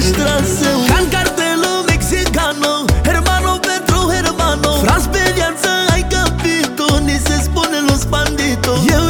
trasă. Can cartelo mexicano, hermano pentru hermano. Franz pe viață ai capito, ni se spune los bandito. Eu